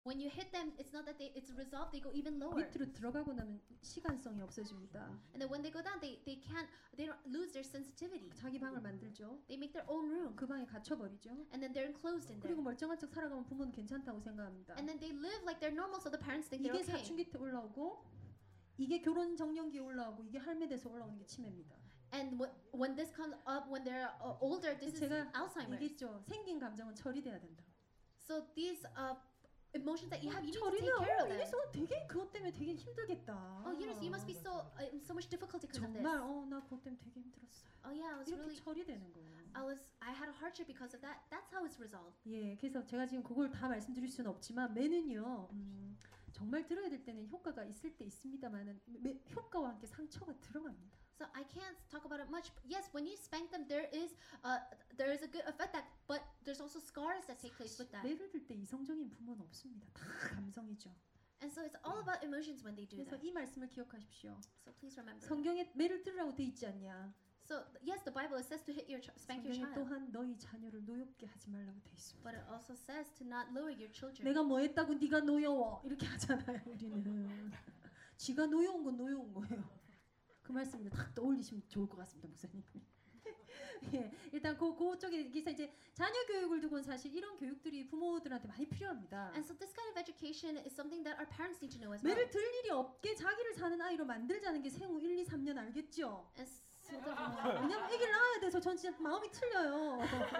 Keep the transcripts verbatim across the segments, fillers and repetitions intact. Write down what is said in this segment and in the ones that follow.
When you hit them, it's not that they it's resolved. They go even lower. 밑으로 들어가고 나면 시간성이 없어집니다. And then when they go down, they they can't they don't lose their sensitivity. 자기 방을 만들죠. They make their own room. 그 방에 갇혀버리죠. And then they're enclosed in there. 그리고 멀쩡한 척 살아가면 부모는 괜찮다고 생각합니다. And then they live like they're normal, so the parents think they're 이게 okay. 사춘기 때 올라오고 이게 결혼 정년기에 올라오고 이게 할매 돼서 올라오는 게 치매입니다. And w- when this comes up when they're uh, older, this is 제가 Alzheimer's. 얘기했죠. 생긴 감정은 처리돼야 된다. So these uh, emotions that you have, you need to 처리는 take care 어, of them. 이래서 되게 그것 때문에 되게 힘들겠다. Oh, Eunice, you must be so uh, in so much difficulty because of this. 정말 어나 그것 때문에 되게 힘들었어요. Oh yeah, I was 이렇게 really. 처리되는 거예요. I was. I had a hardship because of that. That's how it's resolved. 예, 그래서 제가 지금 그걸 다 말씀드릴 수는 없지만 매는요, 음, 정말 들어야 될 때는 효과가 있을 때 있습니다만은 매, 효과와 함께 상처가 들어갑니다. So I can't talk about it much. Yes, when you spank them, there is uh, there is a good effect that, but there's also scars that take place with that. 매를 들 때 이성적인 부모는 없습니다. 다 감성이죠. And so it's all about emotions when they do 그래서 that. 이 말씀을 기억하십시오. So please remember. 성경에 매를 들으라고 돼 있지 않냐? So yes, the Bible says to hit your ch- spank your 성경에 child, 또한 너희 자녀를 노엽게 하지 말라고 돼 있습니다. but it also says to not lower your children. 내가 뭐 했다고 네가 노여워 이렇게 하잖아요. 우리는 쥐가 노여운 건 노여운 거예요. 그 말씀을 딱 떠올리시면 좋을 것 같습니다, 목사님. 예, 일단 그 그쪽에서 이제 자녀 교육을 두고는 사실 이런 교육들이 부모들한테 많이 필요합니다. And so this kind of education is something that our parents need to know as well. 매를 들 일이 없게 자기를 사는 아이로 만들자는 게 생후 일, 이, 삼 년 알겠죠? And so the, 왜냐면 아기를 낳아야 돼서 전 진짜 마음이 틀려요.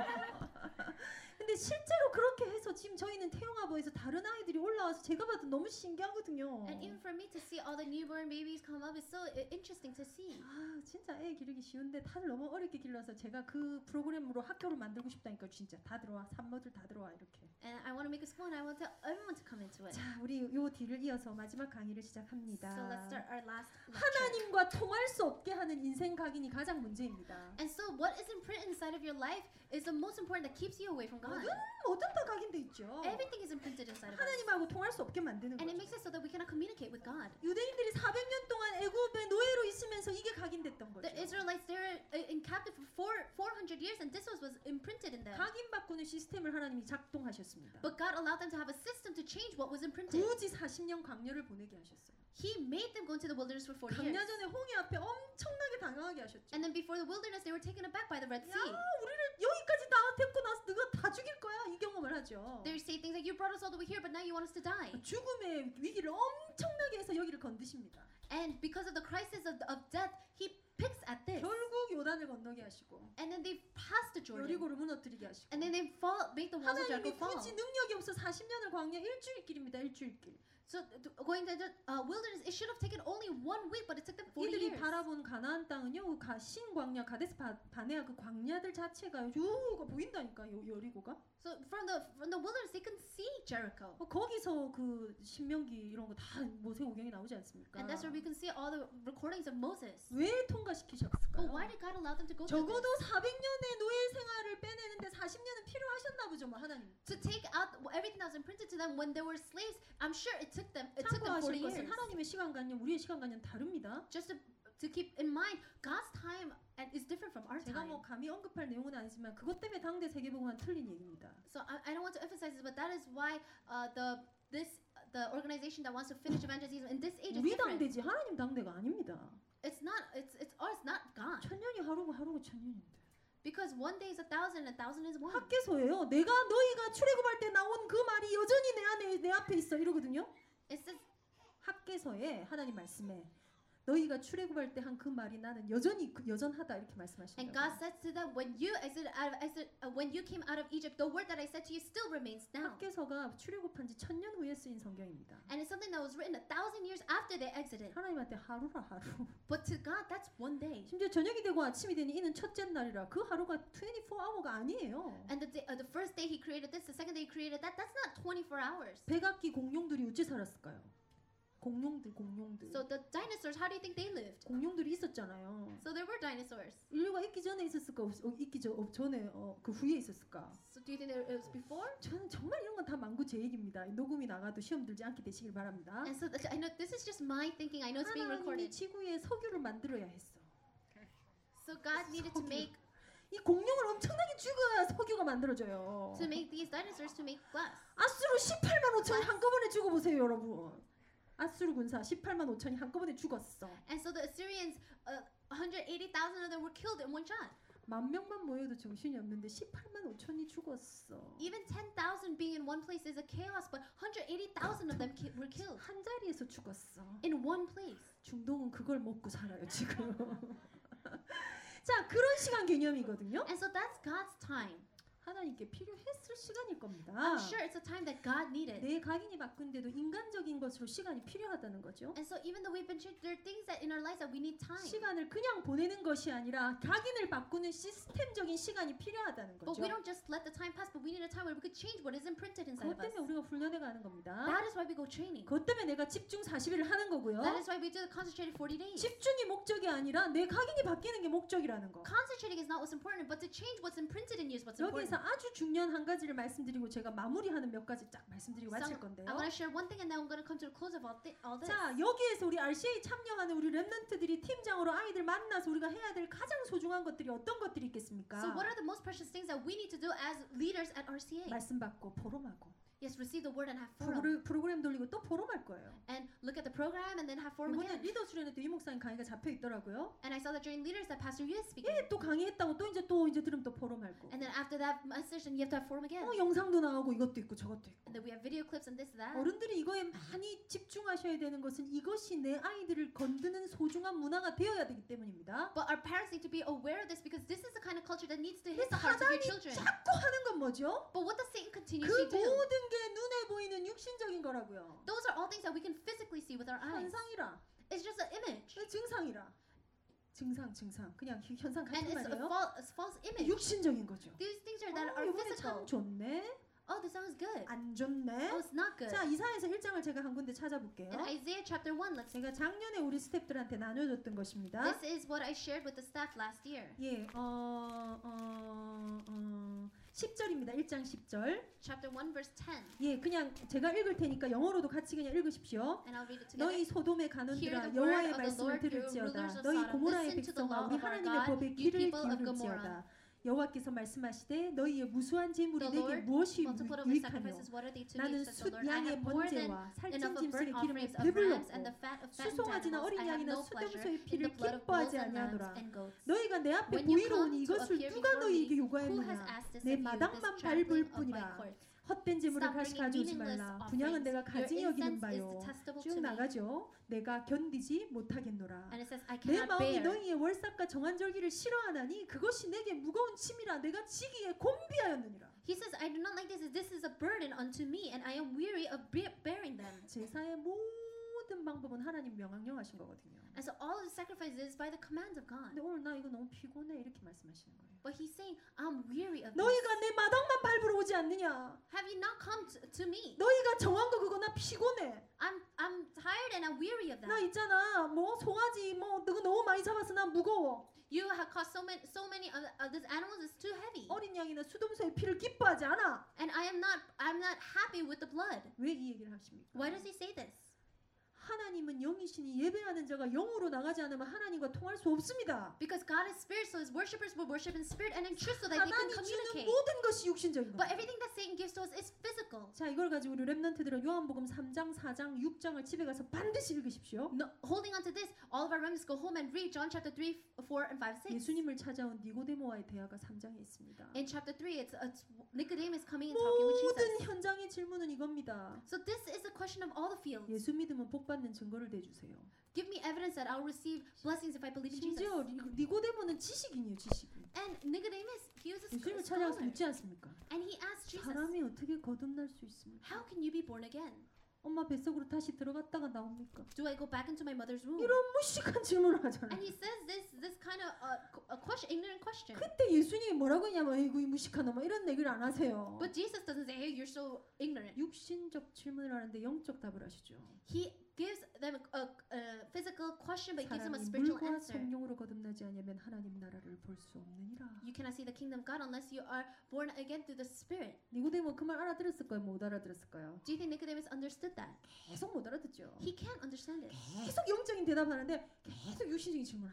근데 실제로 그렇게 해서 지금 저희는 태영아보에서 다른 아이들이 올라와서 제가 봐도 너무 신기하거든요. and even for me to see all the newborn babies come up is so i- interesting to see. 아 진짜 애 기르기 쉬운데 다들 너무 어렵게 길러서 제가 그 프로그램으로 학교를 만들고 싶다니까 진짜 다 들어와 산모들 다 들어와 이렇게. And I want to make a school, and I want to, everyone to come into it. 자 우리 요 뒤를 이어서 마지막 강의를 시작합니다. So let's start our last lecture. 하나님과 통할 수 없게 하는 인생 각인이 가장 문제입니다. And so what is imprinted inside of your life is the most important that keeps you away from God. 모든 모든 다 각인돼 있죠. Everything is imprinted inside of us. 하나님하고 통할 수 없게 만드는 And it 거죠. makes it so that we cannot communicate with God. 유대인들이 사백 년 동안 애굽의 노예로 있으면서 이게 각인됐던 거죠. The Israelites, they were uh, in captive for four, four hundred years, and this was, was imprinted in them. 각인 바꾸는 시스템을 하나님이 작동하셨습니다. But God allowed them to have a system to change what was imprinted. 굳이 사십 년 광야를 보내게 하셨어요. He made them go into the wilderness for forty 광야 years. 전에 홍해 앞에 엄청나게 당황하게 하셨죠. And then before the wilderness, they were taken aback by the Red 야, Sea. 우리를 여기까지 다 데리고 나서 너가 다 죽일 거야 이 경험을 하죠. They say things like, you brought us all the way here, but now you want us to die. 죽음의 위기를 엄청나게 해서 여기를 건드십니다. And because of the crisis of, of death, he picks at this. 결국 요단을 건너게 하시고 And then they pass the Jordan. 여리고를 무너뜨리게 하시고 And then they fall, make the walls of Jericho 하나님이 fall. 굳이 능력이 없어 사십 년을 광야 일주일길입니다. 일주일길. So th- going to the uh, wilderness, it should have taken only one week, but it took them forty 이들이 years. 바라본 가나안 땅은요, 가 신광야 가데스 바, 바네아 그 광야들 자체가 요가 보인다니까요, 여리고가. So from the from the wilderness, they can see Jericho. 어, 거기서 그 신명기 이런 거 다 모세오경에 나오지 않습니까? And that's where we can see all the recordings of Moses. 왜 통과시키셨을까요? But why did God allow them to go through 적어도 this? 사백 년의 노예 생활을 빼내는데 사십 년은 필요하셨나 보죠, 뭐 하나님. To take out everything that was imprinted to them when they were slaves, I'm sure it took them it took them forty 참고하실 것은 years. 하나님의 시간관념, 우리의 시간관념 다릅니다. Just to to keep in mind, God's time and is different from our 제가 time. 뭐 감히 언급할 내용은 아니지만 그것 때문에 당대 세계복음화는 틀린 얘기입니다. So I, I don't want to emphasize this, but that is why uh, the this the organization that wants to finish evangelism in this age is 우리 different. 당대지 하나님 당대가 아닙니다. It's not. It's it's ours, not God. 천년이 하루고 하루고 천년인데. Because one day is a thousand, and a thousand is one. 학계서예요. 내가 너희가 출애굽할 때 나온 그 말이 여전히 내 안에 내 앞에 있어 이러거든요. It says 학계서에 하나님 말씀에 너희가 출애굽할 때 한 그 말이 나는 여전히 그 여전하다 이렇게 And 말씀하신다고. God said to them, when you exited out of exit, uh, when you came out of Egypt, the word that I said to you still remains now. 학계서가 출애굽한 지 천년 후에 쓰인 성경입니다. And it's something that was written a thousand years after they exited. 하나님한테 하루라 하루. But to God, that's one day. 심지어 저녁이 되고 아침이 되니 이는 첫째 날이라 그 하루가 이십사 아워가 아니에요. And the day, uh, the first day He created this, the second day He created that. That's not twenty-four hours. 백악기 공룡들이 어찌 살았을까요? 공룡들 공룡들. So the dinosaurs, how do you think they lived? 공룡들이 있었잖아요. So there were dinosaurs. 인류가 있기 전에 있었을까? 없, 어, 있기 전, 어, 전에 어, 그 후에 있었을까? So do you think there, it was before? 저는 정말 이런 건 다 만구제익입니다. 녹음이 나가도 시험 들지 않게 되시길 바랍니다. And so th- I know this is just my thinking. I know it's being 하나님이 recorded. 지구에 석유를 만들어야 했어. So God needed to make 이 공룡을 엄청나게 죽여야 석유가 만들어져요. to make these dinosaurs to make glass. 아수르 십팔만 오천이 한꺼번에 죽어보세요, 여러분. 아수르 군사 십팔만 오천이 한꺼번에 죽었어. And so the Assyrians, uh, one hundred eighty thousand of them were killed in one shot. 만 명만 모여도 정신이 없는데 십팔만 오천이 죽었어. Even ten thousand being in one place is a chaos, but one hundred eighty thousand of them ki- were killed 한 자리에서 죽었어. in one place. 중동은 그걸 먹고 살아요 지금. 자, 그런 시간 개념이거든요. And so that's God's time. 하나님께 필요했을 시간일 겁니다. I'm sure it's a time that God needed. 내 각인이 바꾼데도 인간적인 것으로 시간이 필요하다는 거죠. And so even though we've been changed, there are things that in our lives that we need time. 시간을 그냥 보내는 것이 아니라 각인을 바꾸는 시스템적인 시간이 필요하다는 But 거죠. we don't just let the time pass, but we need a time where we could change what is imprinted inside 그것 of us. 때문에 우리가 훈련해 가는 겁니다. That is why we go training. 그것 때문에 내가 집중 사십 일을 하는 거고요. That is why we do the concentrated forty days. 집중이 목적이 아니라 내 각인이 바뀌는 게 목적이라는 거. Concentrating is not what's important, but to change what's imprinted in you is what's important. 여기서 아주 중요한 한 가지를 말씀드리고 제가 마무리하는 몇 가지 쫙 말씀드리고 So 마칠 건데요. I'm going to share one thing and then I'm going to come to the close of all, thi- all this. 자, 여기에서 우리 알씨에이 참여하는 우리 랩런트들이 팀장으로 아이들 만나서 우리가 해야 될 가장 소중한 것들이 어떤 것들이 있겠습니까? So what are the most precious things that we need to do as leaders at R C A? 말씀 받고 포럼하고 Yes, receive the word and have forum. 프로그램, 프로그램 돌리고 또 포럼할 거예요. And look at the program and then have forum 이번에 again. 리더 수련회 때 이 목사님 강의가 잡혀 있더라고요. And I saw that during leaders that Pastor Yu is speaking. 예, 또 강의했다고 또 이제 또 이제 들으면 또 포럼할 거. And then after that message, then you have to have forum again. 어, 영상도 나오고 이것도 있고 저것도 있고. And then we have video clips and this and that. 어른들이 이거에 많이 집중하셔야 되는 것은 이것이 내 아이들을 건드는 소중한 문화가 되어야 되기 때문입니다. But our parents need to be aware of this because this is the kind of culture that needs to hit the 그래서 hearts of your 사단이 children. 자꾸 하는 건 뭐죠? But what does Satan 그 continuously do? 모든 게 눈에 보이는 육신적인 거라고요. Those are all things that we can physically see with our eyes. 현상이라, It's just an image. 증상이라. 증상, 증상. 그냥 히- 현상 And 같은 it's a, 말이에요. fal- a false image. 육신적인 거죠. These things are that 어, are 이번에 참 physical. 좋네. Oh, this sounds good. 안 좋네. Oh, it's not good. 자, 이사야서 일 장을 제가 한 군데 찾아볼게요. In Isaiah chapter one, let's. 제가 작년에 우리 스태프들한테 나눠줬던 것입니다. This is what I shared with the staff last year. 예, 어, 어, 어, 십 절입니다. 일 장 십 절. Chapter one, verse ten. 예, 그냥 제가 읽을 테니까 영어로도 같이 그냥 읽으십시오. And I'll read it together. 너희 소돔의 Hear 가는들아 the 여호와의 word of the 말씀을 Lord, you 들을지어다. rulers of 너희 Sodom. 고모라의 Listen to the 백성아 law 우리 of our 하나님의 God, 법에 you 귀를 people of 기울일지어다. 여호와께서 말씀하시되 너희의 무수한 재물이 The 내게 Lord 무엇이 multiplied over 유익하뇨? sacrifices, what are they to me, 나는 says the 숫 Lord. I 양의 have more than 번제와 살찐 enough of 짐승의 burnt 기름에 offerings of 배불렀고 rams and the fat of fattened 수송아지나 animals. 어린 I have 양이나 no pleasure 수동소의 in 피를 the blood of bulls 기뻐하지 and lambs 아니하노라. and goats. 너희가 내 앞에 When you 보이러 come 오니 to 이것을 appear 누가 before 너희에게 me, who has 요구하였느냐? asked this 내 of you, 마당만 this 밟을 trampling of my 뿐이라. courts? 헛된 재물을 Stop 다시 bringing 가져오지 meaningless 말라. 분양은 offerings. 내가 Your 가증 여기는 incense is 바요. detestable 쭉 to me. 나가죠. 내가 견디지 못하겠노라. And it says, I 내 cannot 마음이 bear. 너희의 월삭과 정한절기를 싫어하나니 그것이 내게 무거운 짐이라 내가 지기에 곤비하였느니라. He says, I do not like this. This is a burden unto me, and I am weary of be- bearing them. 제사의 모든 방법은 하나님 명령하신 거거든요. And so all of the sacrifices is by the commands of God. 근데 오늘 나 이거 너무 피곤해 이렇게 말씀하시는 거예요. But he's saying, I'm weary of this. 너희가 내 마당만 밟으러 오지 않느냐? Have you not come to, to me? 너희가 정한 거 그거 나 피곤해. I'm I'm tired and I'm weary of 나 that. 있잖아 뭐 송아지 뭐 너가 너무 많이 잡아서 난 무거워. You have caused so many so many of, of these animals is too heavy. 어린 양이나 수dom소의 피를 기뻐하지 않아. And I am not I'm not happy with the blood. 왜 이 얘기를 하십니까? Why does he say this? 하나님은 영이시니 예배하는 자가 영으로 나가지 않으면 하나님과 통할 수 없습니다. Because God is spirit, so his worshippers will worship in spirit and in truth so that they can 사단이 주는 communicate. 모든 것이 육신적인 But 거예요. everything that Satan gives to us is physical. 자, 이걸 가지고 우리 랩런트들은 요한복음 삼 장, 사 장, 육 장을 집에 가서 반드시 읽으십시오. No, holding on to this, all of our remnants go home and read John chapter three, four, and five, six. 예수님을 찾아온 니고데모와의 대화가 삼 장에 있습니다. In chapter three, it's, it's Nicodemus coming and talking with 모든 Jesus. 현장의 질문은 이겁니다. So this is the question of all the fields. 예수 믿으면 복 받는 증거를 대주세요. Give me evidence that I'll receive blessings if I believe in Jesus. 심지어 니- 니고데모는 지식인이에요, 지식인. And Nicodemus, he was a 예수님을 sc- 찾아와서 scholar. 묻지 않습니까? And he asked Jesus, 사람이 어떻게 거듭날 수 있습니까? how can you be born again? 엄마 뱃속으로 다시 들어갔다가 나옵니까? Do I go back into my mother's womb? 이런 무식한 질문을 하잖아요. And he says this this kind of uh, qu- a question, ignorant question. 그때 예수님이 뭐라고 했냐면 에이구 이 무식한 놈아 이런 얘기를 안 하세요. But Jesus doesn't say, hey, you're so ignorant. 육신적 질문을 하는데 영적 답을 하시죠. He gives them a, a physical question, but he gives them a 사람이 spiritual 물과 answer. 성령으로 거듭나지 않으면 하나님 나라를 볼 수 없느니라. You cannot see the kingdom of God unless you are born again through the Spirit. 니고데모 그 말 알아들었을까요? 못 알아들었을까요? Do you think Nicodemus understood that? 계속 못 알아듣죠. He can't understand it. 계속 영적인 대답하는데 계속 육신적인 질문합니다.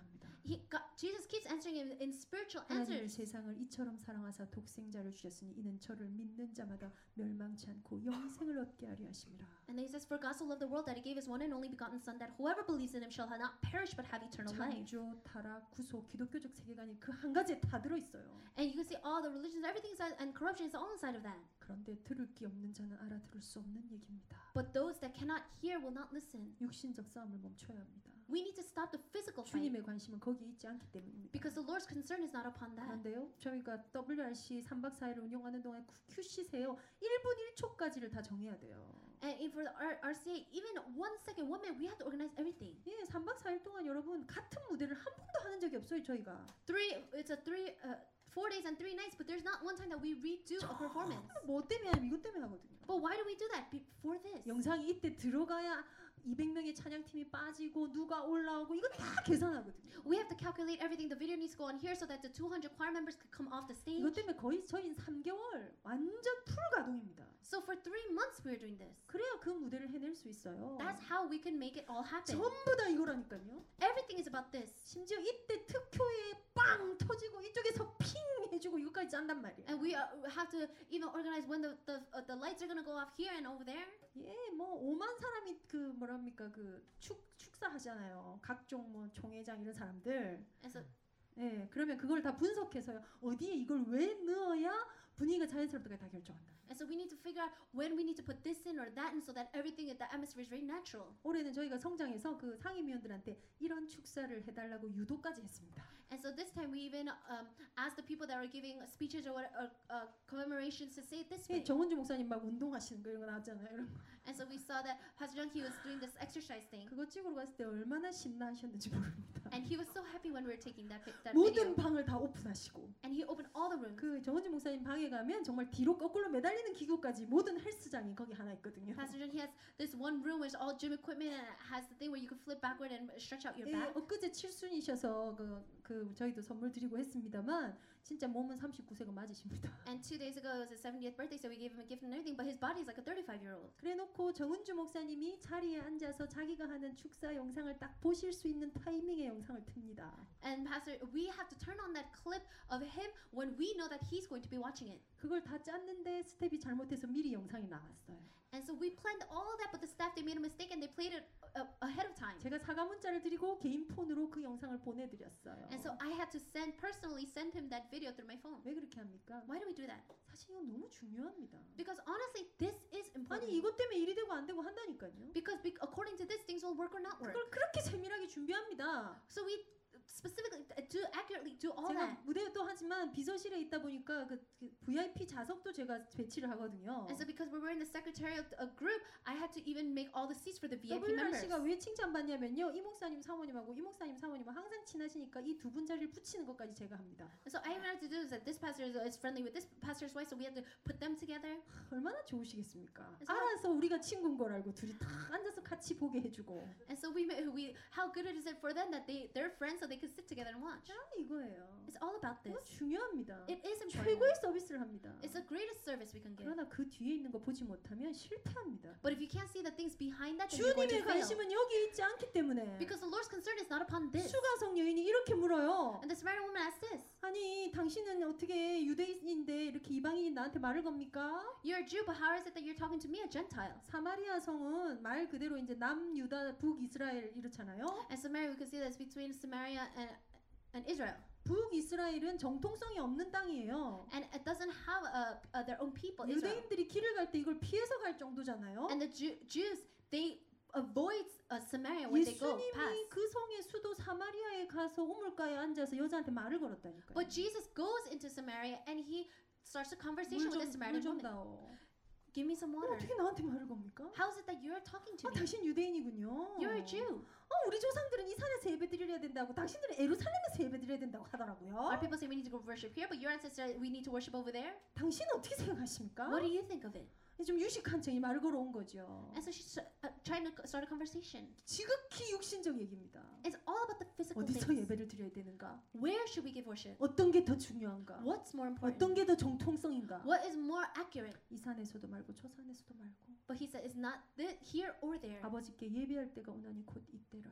he God, Jesus keeps answering him in spiritual 하나님이 answers. 세상을 이처럼 사랑하사 독생자를 주셨으니 이는 저를 믿는 자마다 멸망치 않고 영생을 얻게 하려 하심이라. And then he says, "For God so loved the world that he gave his one and only begotten Son, that whoever believes in him shall not perish but have eternal life." 창조, 타락, 구속, 기독교적 세계관이 그 한 가지에 다 들어 있어요. And you can see all the religions, everything is and corruption is all inside of that. 그런데 들을 귀 없는 자는 알아들을 수 없는 얘기입니다. But those that cannot hear will not listen. 육신적 싸움을 멈춰야 합니다. We need to stop the physical fight 주님의 관심은 거기에 있지 않기 때문입니다. because the Lord's concern is not upon that. 그런데요, 저희가 더블유알씨 삼 박 사 일을 운영하는 동안 큐시세요 일 분 일 초까지를 다 정해야 돼요. And in for the R- RCA, even one second, one minute, we have to organize everything. 예, 삼 박 사 일 동안 여러분 같은 무대를 한 번도 하는 적이 없어요, 저희가. Three, it's a three, uh, four days and three nights, but there's not one time that we redo a performance. 뭐 때문에 하면 이것 때문에 하거든요. But why do we do that before this? 영상이 이때 들어가야 이백 명의 찬양팀이 빠지고 누가 올라오고 이거 다 계산하거든요. We have to calculate everything. The video needs to go on here so that the two hundred choir members could come off the stage. 이것 때문에 거의 저희는 삼 개월 완전 풀 가동입니다. So for three months we're doing this. 그래야 그 무대를 해낼 수 있어요. That's how we can make it all happen. 전부 다 이거라니까요. Everything is about this. 심지어 이때 특효에 빵 터지고 이쪽에서 핑 해주고 이것까지 짠단 말이에요. And we uh, have to even organize when the the, uh, the lights are gonna go off here and over there. 예, 뭐 오만 사람이 그 뭐랍니까 그 축 축사하잖아요. 각종 뭐 총회장 이런 사람들. And so 예, 그러면 그걸 다 분석해서요. 어디에 이걸 왜 넣어야 분위기가 자연스럽게 다 결정한다. and so we need to figure out when we need to put this in or that in so that everything the atmosphere is very natural. 올해는 저희가 성장해서 그 상임위원들한테 이런 축사를 해달라고 유도까지 했습니다. And so this time we even um, asked the people that were giving speeches or, what, or uh, commemorations to say it this way. 예, 정은주 목사님 막 운동하시는 거 이런 거 나왔잖아요. 이런 거. And so we saw that Pastor John, he was doing this exercise thing. 그거 찍으러 갔을 때 얼마나 신나하셨는지 모릅니다. And he was so happy when we were taking that, pi- that 모든 video. 방을 다 오픈하시고 And he opened all the rooms. 그 정은주 목사님 방에 가면 정말 뒤로 거꾸로 매달리는 기구까지 모든 헬스장이 거기 하나 있거든요. Pastor John, he has this one room where it's all gym equipment and it has the thing where you can flip backward and stretch out your 예, back. 엊그제 칠순이셔서 그, 그 저희도 선물 드리고 했습니다만 진짜 몸은 삼십구 세가 맞으십니다. And two days ago it was his seventieth birthday, so we gave him a gift and everything, but his body is like a thirty-five year old. 그래놓고 정은주 목사님이 자리에 앉아서 자기가 하는 축사 영상을 딱 보실 수 있는 타이밍의 영상을 틉니다. And Pastor, we have to turn on that clip of him when we know that he's going to be watching it. 그걸 다 짰는데 스텝이 잘못해서 미리 영상이 나왔어요. And so we planned all of that, but the staff, they made a mistake and they played it uh, ahead of time. 제가 사과 문자를 드리고 개인 폰으로 그 영상을 보내드렸어요. And so I had to send personally send him that video through my phone. 왜 그렇게 합니까? Why do we do that? 사실 이건 너무 중요합니다. Because honestly, this is important. 아니 이것 때문에 일이 되고 안 되고 한다니까요. Because be- according to this, things will work or not work. 그걸 그렇게 세밀하게 준비합니다. So we specifically uh, do accurately do all 제가 that. 무대도 하지만 비서실에 있다 보니까 그, 그 브이아이피 좌석도 제가 배치를 하거든요. And so because we were in the secretarial uh, group, I had to even make all the seats for the V I P members. 더블유알씨가 왜 칭찬받냐면요. 이 목사님 사모님하고 이 목사님 사모님은 항상 친하시니까 이 두 분 자리를 붙이는 것까지 제가 합니다. And so I even had to do is that this pastor is, is friendly with this pastor's wife, so we had to put them together. 얼마나 좋으시겠습니까? 그래서- 알아서 우리가 친구인 걸 알고 둘이 다 앉아서 같이 보게 해주고. And so we ma- we how good is it for them that they they're friends so they could sit together and watch. 아 이거예요. It's all about 이거 this. 중요합니다. It is important. 최고의 서비스를 합니다. It's the greatest service we can give. 그러나 그 뒤에 있는 거 보지 못하면 실패합니다. But if you can't see the things behind that, then you're going to 주님의 fail. 관심은 여기 있지 않기 때문에. Because the Lord's concern is not upon this. 수가성 여인이 이렇게 물어요. And the Samaritan woman asked this: 아니 당신은 어떻게 유대인인데 이렇게 이방인이 나한테 말을 겁니까? You're a Jew, but how is it that you're talking to me, a Gentile? 사마리아 성은 말 그대로 이제 남유다 북이스라엘 이렇잖아요. And Samaria, we could see that's between Samaria and and Israel. 북이스라엘은 정통성이 없는 땅이에요. And it doesn't have a, a their own people, Israel. 유대인들이 길을 갈 때 이걸 피해서 갈 정도잖아요. And the Jew, Jews, they avoid uh, Samaria when they go 예수님이 past. 그 성의 수도 사마리아에 가서 우물가에 앉아서 여자한테 말을 걸었다니까요. But Jesus goes into Samaria and he starts a conversation with the Samaritan 물좀 woman. 다오. Give me some water. 어떻게 나한테 말을 겁니까? How is it that you're talking to 아, me? 당신 유대인이군요. You're a Jew. 어, 우리 조상들은 이 산에서 예배드려야 된다고 당신들은 에루살렘에서 예배드려야 된다고 하더라고요. Our people say we need to go worship here, but your ancestors we need to worship over there. 당신은 어떻게 생각하십니까? What do you think of it? 좀 유식한 척이 말을 걸어온 거죠. And so she's uh, trying to start a conversation. 지극히 육신적 얘기입니다. It's all about the physical 어디서 things. 예배를 드려야 되는가? Where should we give worship? 어떤 게 더 중요한가? What's more important? 어떤 게 더 정통성인가? What is more accurate? 이 산에서도 말고 저 산에서도 말고 But he said it's not th- here or there, 아버지께 예배할 때가 오나니 곧 이때라.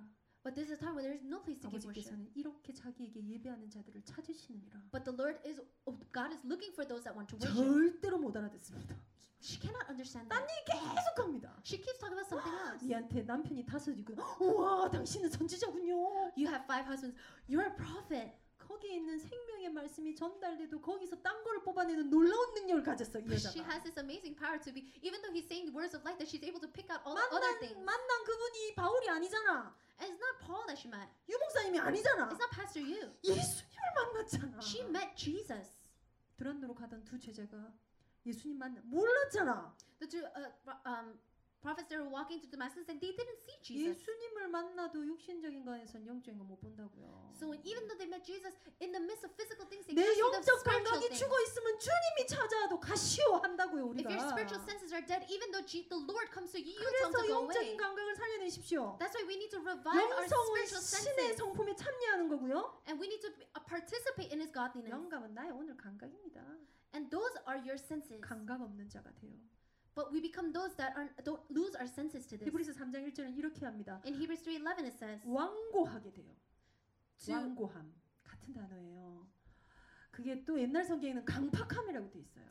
But this is a time where there is no place to give worship. 아버지께서는 이렇게 자기에게 예배하는 자들을 찾으시느니라. But the Lord is, God is looking for those that want to worship. 절대로 못 알아듣습니다. She cannot understand 딴 that. 얘기 계속합니다. She keeps talking about something else. 니한테 남편이 다섯이고, 우와, 당신은 선지자군요. You have five husbands. You're a prophet. 거기에 있는 생명의 말씀이 전달돼도 거기서 딴 거를 뽑아내는 놀라운 능력을 가졌어 이 But she 여자가. has this amazing power to be, even though he's saying words of life, that she's able to pick out all the other 만난 things. 만난 그분이 바울이 아니잖아. And it's not Paul that she met. 유 목사님이 아니잖아. It's not Pastor Yu. 예수님을 만났잖아. She met Jesus. 두란노로 가던 두 제자가 예수님 만나 몰랐잖아. The two uh, pro- um, prophets that were walking to Damascus and they didn't see Jesus. 예수님을 만나도 육신적인 거에선 영적인 거 못 본다고요. So when, even though they met Jesus, in the midst of physical things, they 내 can't see the 영적 spiritual 감각이 things. 죽어 있으면 주님이 찾아와도 가시오 한다고요 If 우리가. your spiritual senses are dead, even though G- the Lord comes to you, you tell him 그래서 to go 영적인 away. 감각을 살려내십시오. That's why we need to revive our 영성은 spiritual 신의 senses. 성품에 참여하는 거고요. And we need to be- uh, participate in His godliness. 영감은 나의 오늘 감각입니다. And those are your senses. 감각 없는 자가 돼요. But we become those that are, don't lose our senses to this. 히브리서 삼 장 일 절은 이렇게 합니다. In Hebrews three eleven it says, 완고하게 돼요. to, 완고함 같은 단어예요. 그게 또 옛날 성경에는 강팍함이라고 돼 있어요.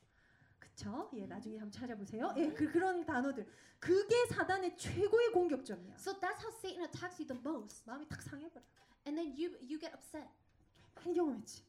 그쵸? 예, 나중에 한번 찾아보세요. 예, 그, 그런 단어들. 그게 사단의 최고의 공격점이야. so that's how Satan attacks you the most. 마음이 탁 상해버려. And then you you get upset. 많이 경험했지.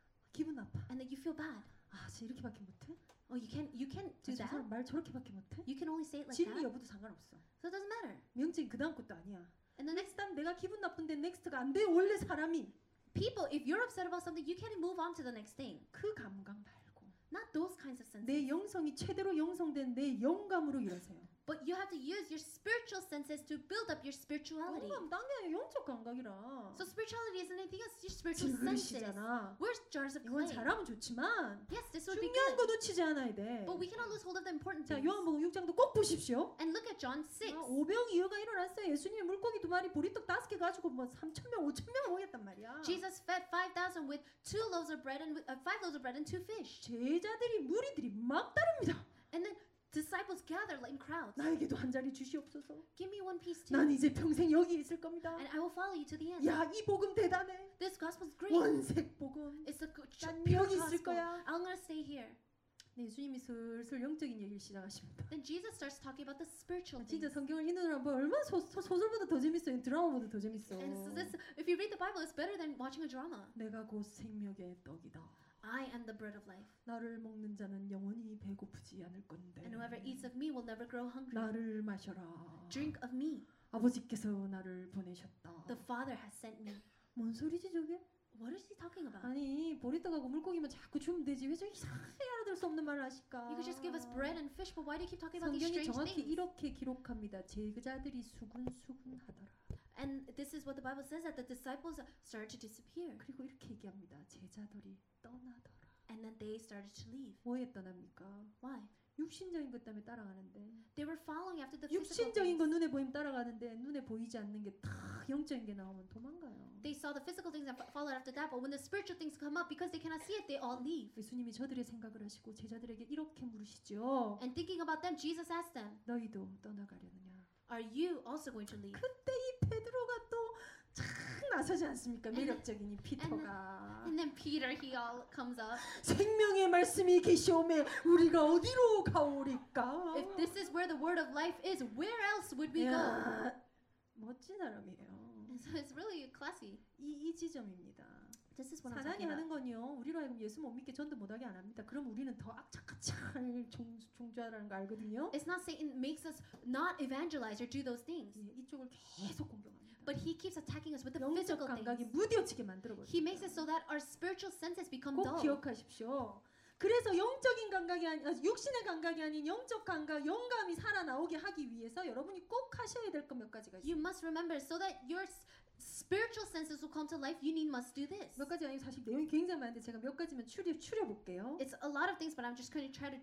기분 나빠. And then you feel bad. 아, 쟤 이렇게밖에 못해? Oh, you can't you can't 아, do 저 that. 사람 말 저렇게밖에 못해? You can only say it like 진리 that. 여부도 상관없어. So it doesn't matter. 명칭 그 다음 것도 아니야. And the next 넥스트 내가 기분 나쁜데 넥스트가 안 돼. 원래 사람이 people, if you're upset about something, you can't move on to the next thing. 그 감각 말고 Not those kinds of senses. 내 영성이 최대로 영성된 내 영감으로 일하세요. But you have to use your spiritual senses to build up your spirituality. 영감 딴 게 아니라 영적 감각이라. So spirituality isn't anything else. Your spiritual senses. 질그릇이잖아. Where's jars of 이건 clay? 잘하면 좋지만 Yes, this would be 중요한 거 good. 놓치지 않아야 돼. But we cannot lose hold of the important 자, things. 요한복음 육 장도 꼭 보십시오. And look at John six. 아, 오병이어가 일어났어요. 예수님이 물고기 두 마리, 보리떡 다섯 개 가지고 뭐 삼천 명, 오천 명을 먹였단 말이야. Jesus fed five thousand with two loaves of bread and with, uh, five loaves of bread and two fish. 제자들이 무리들이 막 따릅니다. And then disciples gathered in crowds. 나에게도 한 자리 주시옵소서. Give me one piece too. 난 이제 평생 여기 있을 겁니다. And I will follow you to the end. 야, 이 복음 대단해. This gospel is great. 원색 복음. It's a good, 난 pure 여기 있을 gospel. 거야. I'm gonna stay here. 네, 예수님이 슬슬 영적인 얘기를 시작하십니다. Then Jesus starts talking about the spiritual 진짜 things. 성경을 읽느라 뭐 얼마나 소, 소, 소설보다 더 재밌어요. 드라마보다 더 재밌어. And so this, if you read the Bible, it's better than watching a drama. 내가 곧 생명의 떡이다. I am the bread of life, 나를 먹는 자는 영원히 배고프지 않을 건데. and whoever eats of me will never grow hungry. 나를 마셔라. Drink of me. 아버지께서 나를 보내셨다. The Father has sent me. 뭔 소리지 저게? What is he talking about? 아니 보리떡하고 물고기만 자꾸 주면 되지 왜 저렇게 이상하게 알아들 수 없는 말을 하실까? You could just give us bread and fish, but why do you keep talking about these 성경이 strange 정확히 things? 이렇게 기록합니다. 제자들이 수군수군하더라. And this is what the Bible says, that the disciples started to disappear. 그리고 이렇게 얘기합니다. 제자들이 떠나더라. And then they started to leave. 뭐에 떠납니까? Why? 육신적인 것 때문에 따라가는데 They were following after the physical 육신적인 things. 거 눈에 보이면 따라가는데 눈에 보이지 않는 게 다 영적인 게 나오면 도망가요. They saw the physical things and fo- followed after that, but when the spiritual things come up, because they cannot see it, they all leave. 예수님이 저들의 생각을 하시고 제자들에게 이렇게 물으시죠. And thinking about them, Jesus asked them, 너희도 떠나가려느냐? are you also going to leave? 그때 이 베드로가 또 참 나서지 않습니까? 매력적인 이 피터가 And then Peter, he all comes up. 생명의 말씀이 계시오매 우리가 어디로 가오리까? If this is where the word of life is, where else would we go? 야, 멋진 사람이에요. And so it's really classy. 이, 이 지점입니다. This is what I'm 사단이 talking 하는 about. 건요. 우리로 하여금 예수 못 믿게 전도 못하게 안 합니다. 그럼 우리는 더 악착같이 종, 종주하라는 거 알거든요. It's not Satan makes us not evangelize or do those things, 예, 이쪽을 계속 공격합니다. but he keeps attacking us with the 영적 physical 감각이 things. 무뎌지게 만들어버려요. He makes it so that our spiritual senses become 꼭 dull. 기억하십시오. 그래서 영적인 감각이 아니, 아, 육신의 감각이 아닌 영적 감각, 영감이 살아나오게 하기 위해서 여러분이 꼭 하셔야 될 것 몇 가지가 You 있어요. must remember, so that your s- spiritual senses will come to life, you need must do this. 몇 가지 아니고 사실 내용이 굉장히 많은데 제가 몇 가지만 추려 추려 볼게요. It's a lot of things, but I'm just going to try to.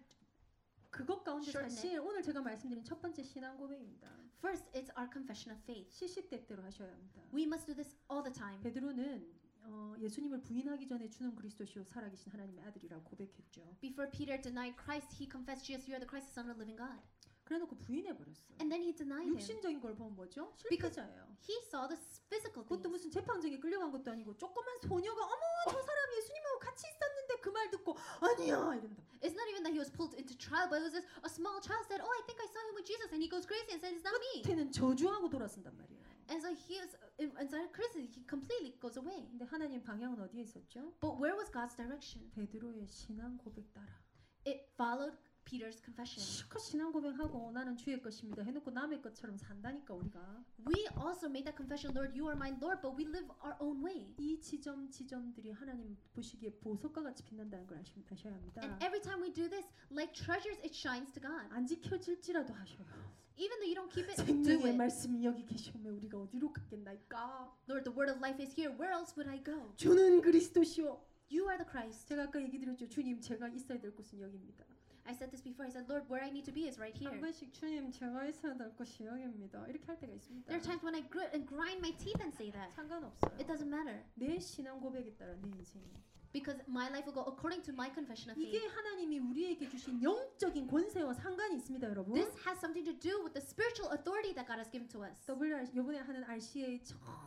그것 가운데 Shorten it. 사실 오늘 제가 말씀드린 첫 번째 신앙 고백입니다. First, it's our confession of faith. 시시때때로 하셔야 합니다. We must do this all the time. 베드로는 어, 예수님을 부인하기 전에 주는 그리스도시요 살아계신 하나님의 아들이라고 고백했죠. Before Peter denied Christ, he confessed, Jesus, you are the Christ, the Son of the living God. 그래놓고 부인해버렸어요. And then he denied him. 육신적인 걸 보면 뭐죠? Because 실패자예요. he saw the physical 그것도 things. 무슨 재판정에 끌려간 것도 아니고 조그만 소녀가 어머 저 사람 예수님하고 같이 있었는데 그 말 듣고 아니야 이런다. It's not even that he was pulled into trial, but it was just a small child said, "Oh, I think I saw him with Jesus," and he goes crazy and says, "It's not me." 끝에는 저주하고 돌아선단 말이에요. And so he is in- inside of Christ. He completely goes away. 근데 하나님 방향은 어디에 있었죠? But where was God's direction? 베드로의 신앙 고백 따라. It followed Peter's confession. 실컷 신앙 고백하고 나는 주의 것입니다 해놓고 남의 것처럼 산다니까 우리가. We also made that confession, Lord, you are my Lord, but we live our own way. 이 지점 지점들이 하나님 보시기에 보석과 같이 빛난다는 걸 아시- 아셔야 합니다. And every time we do this, like treasures, it shines to God. 안 지켜질지라도 하셔요. Even though you don't keep it, do 생명의 it. 말씀이 여기 계시오매 우리가 어디로 갔겠나이까. Lord, the word of life is here. Where else would I go? 주는 그리스도시오. You are the Christ. 제가 아까 얘기 드렸죠. 주님 제가 있어야 될 곳은 여기입니다. I said this before. I said, Lord, where I need to be is right 한 here. 번씩 주님 제가 있어야 될 곳이 여기입니다. 이렇게 할 때가 있습니다. There are times when I grit and grind my teeth and say that. 상관없어요. It doesn't matter. 내 신앙 고백에 따라 내 인생이. Because my life will go according to my confession of 이게 faith. 하나님이 우리에게 주신 영적인 권세와 상관이 있습니다, 여러분. This has something to do with the spiritual authority that God has given to us. 더블유알 이번에 하는 알씨에이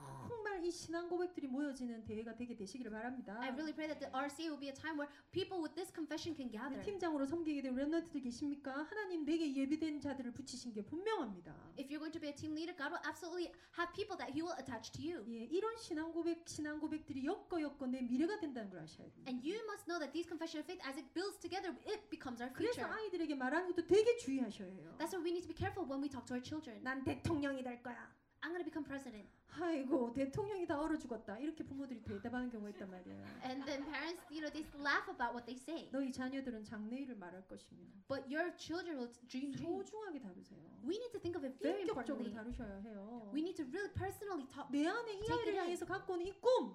정말 이 신앙 고백들이 모여지는 대회가 되게 되시기를 바랍니다. I really pray that the R C A will be a time where people with this confession can gather. 팀장으로 섬기게 된 렘넌트들 계십니까? 하나님 내게 예비된 자들을 붙이신 게 분명합니다. If you're going to be a team leader, God will absolutely have people that He will attach to you. 예, 이런 신앙 고백, 신앙 고백들이 엮어 엮어 내 미래가 된다는 걸 아셔야 됩니다. And you must know that these confession of faith, as it builds together, it becomes our 그래서 future. 아이들에게 말하는 것도 되게 주의하셔야 해요. That's why we need to be careful when we talk to our children. 난 대통령이 될 거야. I'm going to become president. 아이고 대통령이 다 얼어 죽었다. 이렇게 부모들이 대답하는 경우가 있단 말이에요. And then parents, you know, they laugh about what they say. 너희 자녀들은 장래일을 말할 것이며 But your children will dream dreams. 소중하게 다루세요. We need to think of it very 인격적으로 importantly. 다루셔야 해요. We need to really personally talk. 내 안에 이 take it 아이를 in. 향해서 갖고 오는 이 꿈.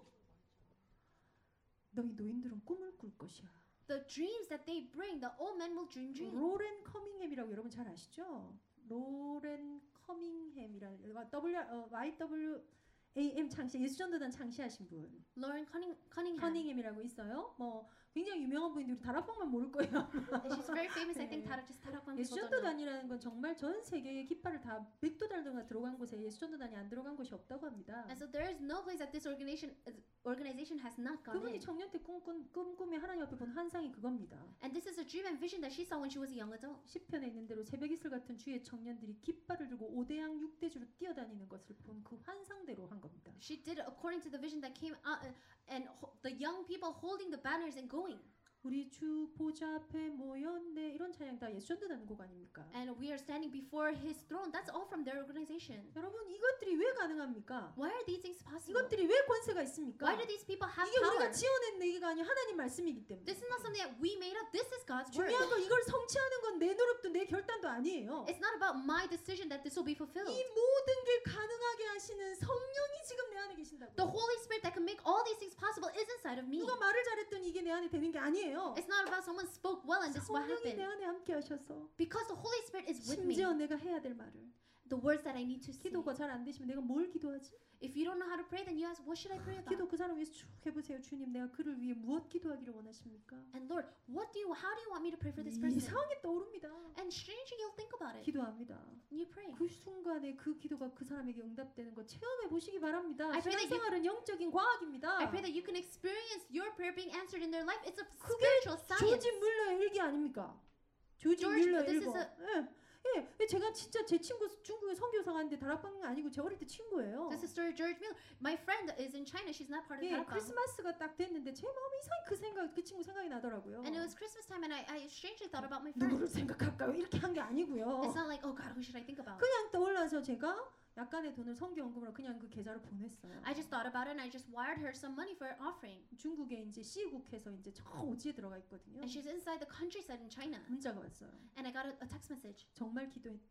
너희 노인들은 꿈을 꿀 것이야. The dreams that they bring, the old men will dream dreams. 로렌 커밍햄이라고 여러분 잘 아시죠? 로렌 커밍햄이라는 W 어, 와이 더블유 에이 엠 창시 예수전도단 창시하신 분. Lauren Cunning, Cunningham. 커닝햄이라고 있어요. 뭐 굉장히 유명한 분인데 우리 다락방만 모를 거예요. And she's very famous. I think 네. Tara just Tarakwan people don't know. 예수전도단이라는 건 정말 전 세계의 깃발을 다 백도달등가 들어간 곳에 예수전도단이 안 들어간 곳이 없다고 합니다. And so there is no place that this organization organization has not gone 그분이 in. 청년 때 꿈꾼 꿈꾸며 하나님 앞에 본 환상이 그겁니다. And this is a dream and vision that she saw when she was a young adult. 시편에 있는 대로 새벽 이슬 같은 주의 청년들이 깃발을 들고 오대양 육대주로 뛰어다니는 것을 본 그 환상대로 한 겁니다. She did it according to the vision that came out, uh, and ho- the young people holding the banners and going. 우리 주 보좌 앞에 모였네 이런 찬양 다 예수전도단 곡 아닙니까? And we are standing before His throne. That's all from their organization. 여러분 이것들이 왜 가능합니까? Why are these things possible? 이것들이 왜 권세가 있습니까? Why do these people have 이게 우리가 power? 지어낸 얘기가 아니라 하나님 말씀이기 때문에. This is not something that we made up. This is God's word. 중요한 건 이걸 성취하는 건 내 노력도 내 결단도 아니에요. It's not about my decision that this will be fulfilled. 이 모든 게 가능하게 하시는 성령이 지금 내 안에 계신다고. The Holy Spirit that can make all these things possible is inside of me. 누가 말을 잘했더니 이게 내 안에 되는 게 아니에요. It's not about someone spoke well and this is what 성령이 내 happened. 안에 함께 하셔서 Because the Holy Spirit is with me. 심지어 내가 해야 될 말을 The words that I need to say. 기도가 잘 안 되시면 내가 뭘 기도하지? If you don't know how to pray, then you ask, what should I pray about? 기도 그 사람 위해서 쭉 해보세요. 주님 내가 그를 위해 무엇 기도하기를 원하십니까? And Lord, what do you, how do you want me to pray for this person? 이상하게 떠오릅니다. And strangely, you'll think about it. 기도합니다. And you pray. 그 순간에 그 기도가 그 사람에게 응답되는 거 체험해 보시기 바랍니다. I pray that you- 신앙생활은 영적인 과학입니다. I pray that you can experience your prayer being answered in their life. It's a 그게 spiritual science. 조지 뮬러의 일기 아닙니까? 조지 George, 뮬러의 this 일기. is 예. 예, 제가 진짜 제 친구 중국에 선교사 가는데 다락방이 아니고 제 어릴 때 친구예요. This is story of George Miller. My friend is in China. She's not part of 예, Tarakang. 크리스마스가 딱 됐는데 제 마음에 이상히 그 생각, 그 친구 생각이 나더라고요. And it was Christmas time, and I, I strangely thought about my 누구를 friend. 생각할까요? 이렇게 한 게 아니고요. It's not like, oh God, who should I think about? 그냥 떠올라서 제가 약간의 돈을 선교원금으로 그냥 그 계좌로 보냈어요. I just thought about it, and I just wired her some money for an offering. 중국에 이제 C국해서 이제 저 오지에 들어가 있거든요. And she's inside the countryside in China. 문자가 왔어요. And I got a, a text message. 정말 기도했다.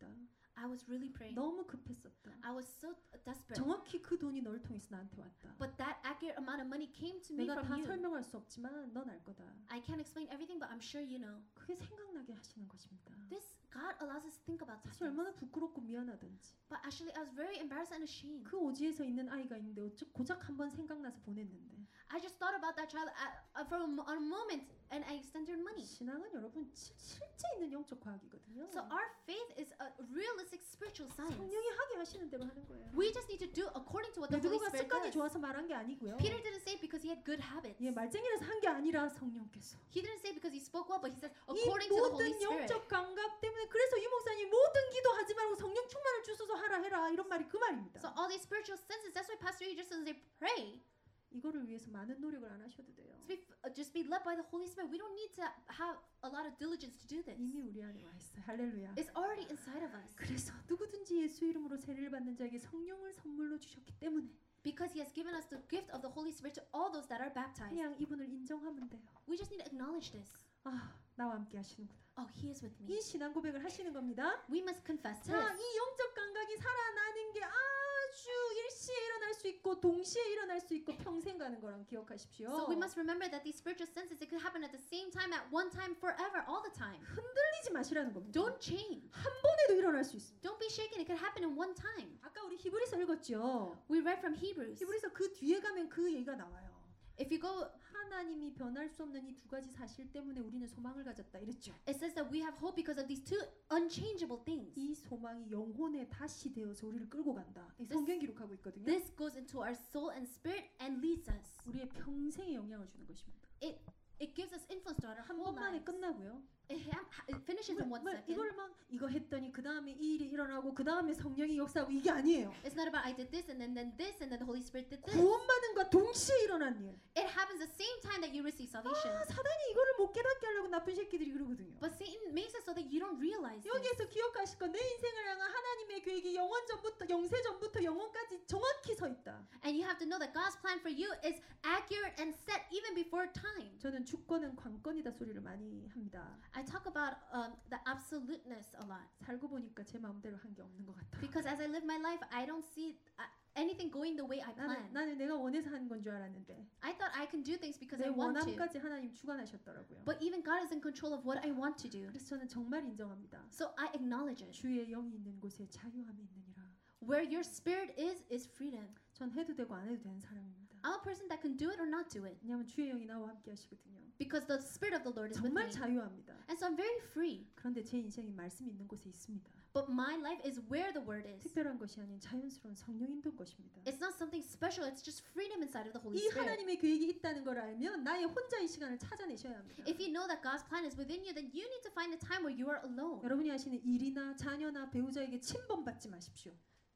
I was really praying. 너무 급했었다. I was so desperate. 정확히 그 돈이 너를 통해서 나한테 왔다. But that accurate amount of money came to me 내가 다 from you. 설명할 수 없지만 넌 알 거다. I can't explain everything, but I'm sure you know. 그게 생각나게 하시는 것입니다. This God allows us to think about this. 사실 얼마나 부끄럽고 미안하든지. But actually, I was very embarrassed and ashamed. 그 오지에서 있는 아이가 있는데 어쩌 고작 한 번 생각나서 보냈는데. I just thought about that child at, uh, for a, mo- a moment, and I extended money. 신앙은 여러분 시, 실제 있는 영적 과학이거든요. So our faith is a realistic spiritual science. 성령이 하게 하시는 대로 하는 거예요. We just need to do according to what the Holy 베드로가 Spirit 습관이 does. 좋아서 말한 게 아니고요. Peter didn't say it because he had good habits. 예, 말쟁이라서 한 게 아니라 성령께서 He didn't say it because he spoke well, but he said 이 according to the Holy 모든 Spirit. 영적 감각 때문에 그래서 유 목사님 모든 기도하지 말고 성령 충만을 주소서 하라 해라 이런 말이 그 말입니다. So all these spiritual senses, that's why Pastor E just doesn't say pray. 이거를 위해서 많은 노력을 안 하셔도 돼요. To be, uh, just be led by the Holy Spirit. We don't need to have a lot of diligence to do this. 이미 우리 안에 와 있어요. 할렐루야. It's already inside of us. 그래서 누구든지 예수 이름으로 세례를 받는 자에게 성령을 선물로 주셨기 때문에 Because he has given us the gift of the Holy Spirit to all those that are baptized. 그냥 이분을 인정하면 돼요. We just need to acknowledge this. 아, 나와 함께 하시는구나. Oh, he is with me. 이 신앙 고백을 하시는 겁니다. We must confess 자, this. 이 영적 감각이 살아나는 게 아주 일시에 일어날 수 있고 동시에 일어날 수 있고 평생 가는 거랑 기억하십시오. So we must remember that these spiritual senses, it could happen at the same time, at one time, forever, all the time. 흔들리지 마시라는 겁니다. Don't change. 한 번에도 일어날 수 있습니다. Don't be shaken. It could happen in one time. 아까 우리 히브리서 읽었죠. We read from Hebrews. 히브리서 그 뒤에 가면 그 얘기가 나와요. If you go, 하나님이 변할 수 없는 이 두 가지 사실 때문에 우리는 소망을 가졌다 이랬죠. it says that we have hope because of these two unchangeable things. 이 소망이 영혼에 다시 되어서 우리를 끌고 간다. 이 성경 기록하고 있거든요. This goes into our soul and spirit and leads us. 우리의 평생에 영향을 주는 것입니다. It it gives us influence throughout our 한 whole 번만에 lives. 끝나고요. It, ha- it finishes in one 왜, second. 이걸 막 이거 했더니 그 다음에 이 일이 일어나고 그 다음에 성령이 역사하고 이게 아니에요. It's not about I did this and then then this and then the Holy Spirit did this. 구원받은과 동시에 일어난 일. It happens the same time that you receive salvation. 아, 사단이 이거를 못 깨닫게 하려고 나쁜 새끼들이 그러거든요. But Satan makes it so that you don't realize this. 여기에서 기억하실 건 내 인생을 향한 하나님의 계획이 영원 전부터 영세 전부터 영원까지 정확히 서 있다. And you have to know that God's plan for you is accurate and set even before time. 저는 주권은 관건이다 소리를 많이 합니다. I talk about um, the absoluteness a lot. 살고 보니까 제 마음대로 한 게 없는 것 같아. Because as I live my life, I don't see uh, anything going the way I 나는, plan. 나는 내가 원해서 하는 건 줄 알았는데 I thought I can do things because 내 I want to. 원함까지 하나님 주관하셨더라고요. But even God is in control of what I want to do. 그래서 저는 정말 인정합니다. So I acknowledge it. 주의 영이 있는 곳에 자유함이 있느니라. Where your spirit is, is freedom. 전 해도 되고 안 해도 되는 사람입니다. I'm a person that can do it or not do it. 왜냐하면 주의 영이 나와 함께 하시거든요. Because the Spirit of the Lord is with 정말 me. 자유합니다. And so I'm very free. 그런데 제 인생이 말씀 있는 곳에 있습니다. But my life is where the Word is. 특별한 것이 아닌 자연스러운 성령 인도인 것입니다. It's not something special. It's just freedom inside of the Holy 이 Spirit. 하나님의 계획이 있다는 걸 알면 나의 혼자의 시간을 찾아내셔야 합니다. If you know that God's plan is within you, then you need to find a time where you are alone. 여러분이 하시는 일이나 자녀나 배우자에게 침범받지 마십시오.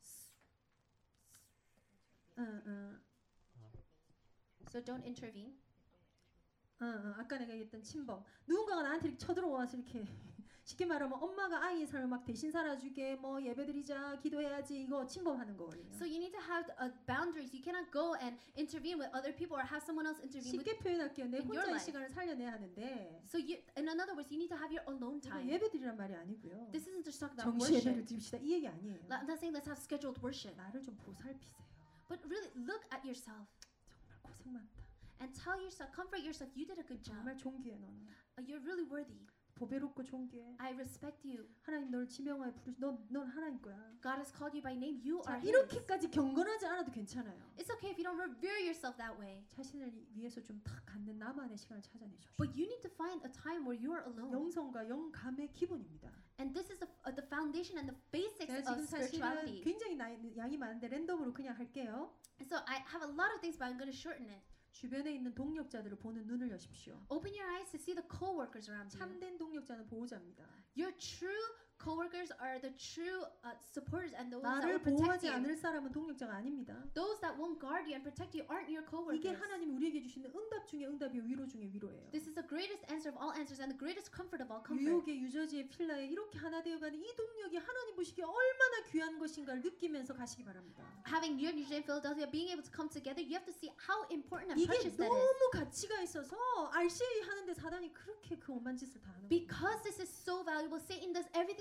어, 어, So don't intervene. 어, 어, 아까 내가 얘기했던 침범. 누군가가 나한테 이렇게 쳐들어와서 이렇게 쉽게 말하면 엄마가 아이의 삶을 막 대신 살아주게 뭐 예배드리자 기도해야지 이거 침범하는 거거든요. So you need to have uh, boundaries. You cannot go and intervene with other people or have someone else intervene with. 쉽게 표현할게요. 내 in your 혼자의 life. 시간을 살려내야 하는데 So you, in other words, you need to have your alone 이거 time. 예배드리란 말이 아니고요. This isn't just talking about 정시 예배를 worship. 드립시다 이 얘기 아니에요. I'm not saying let's have scheduled worship, 나를 좀 보살피세요. but really look at yourself 정말 고생 많다. and tell yourself, comfort yourself. You did a good job. 정말 존귀해 너는. Uh, You're really worthy. 보배롭고 존귀해. I respect you. 하나님 너를 지명하여 부르시. 넌넌 하나님 거야. God has called you by name. You 자, are His. 이렇게까지 경건하지 않아도 괜찮아요. It's okay if you don't revere yourself that way. 자신을 위해서 좀 탁 갖는 나만의 시간을 찾아내십시오. But you need to find a time where you are alone. 영성과 영감의 기본입니다. And this is the, uh, the foundation and the basics 제가 of 지금 사실은 spirituality. 굉장히 나, 양이 많은데 랜덤으로 그냥 할게요. And so I have a lot of things, but I'm going to shorten it. 주변에 있는 동력자들을 보는 눈을 여십시오. Open your eyes to see the co-workers around you. 참된 동력자는 보호자입니다. Your true co-workers are the true uh, supporters and those that 나를 will protect 보호하지 you. 않을 사람은 동력자가 아닙니다. Those that won't guard you and protect you aren't your co-workers. 이게 하나님이 우리에게 주시는 응답 중에 응답이요 위로 중에 위로예요. This is the greatest answer of all answers and the greatest comfort of all comfort. 뉴욕의 유저지의 필라에 이렇게 하나 되어가는 이 동력이 하나님 보시기에 얼마나 귀한 것인가를 느끼면서 가시기 바랍니다. Having New York, New Jersey, and Philadelphia being able to come together, you have to see how important and 이게 precious that is. 너무 가치가 있어서 알씨에이 하는데 사단이 그렇게 그 오만 짓을 다 하는 거예요. Because this is so valuable, Satan does everything